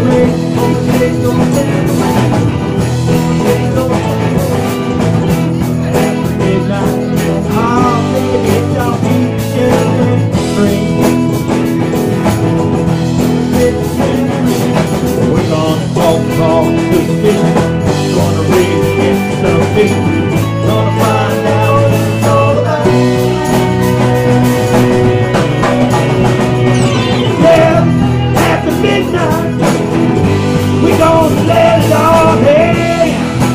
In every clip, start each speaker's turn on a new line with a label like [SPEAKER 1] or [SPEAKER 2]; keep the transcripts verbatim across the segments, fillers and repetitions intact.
[SPEAKER 1] Gonna find out what it's all about. Yeah, after midnight, we gonna let it all hang.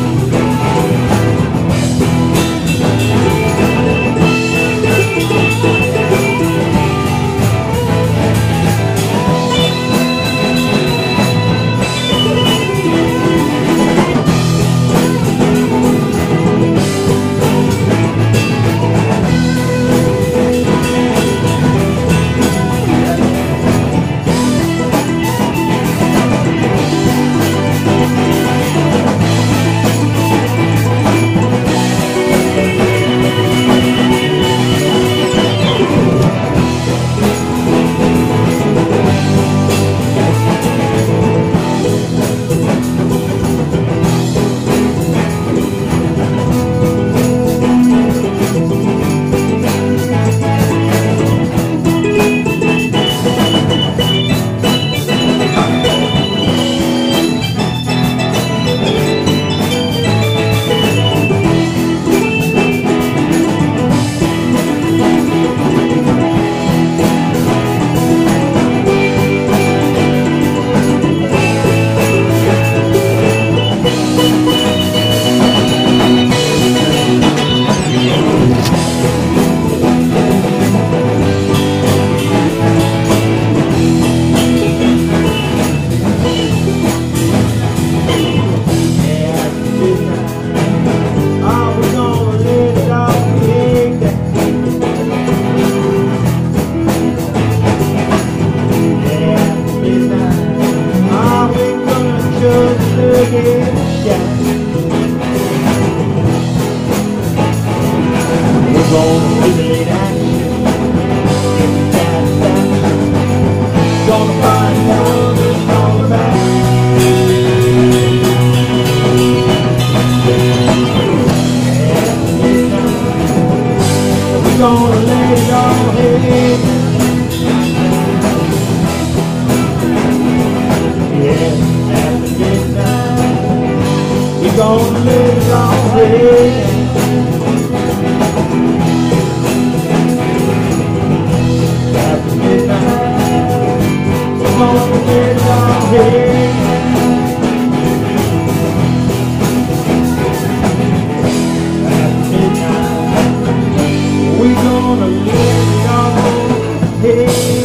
[SPEAKER 1] We're gonna simulate action. Gonna find out what it's all about. We're gonna let it all hang. Yeah, after midnight, we're gonna let it all hang. After midnight, we're gonna let it all hang. After midnight, we're gonna let it all hang.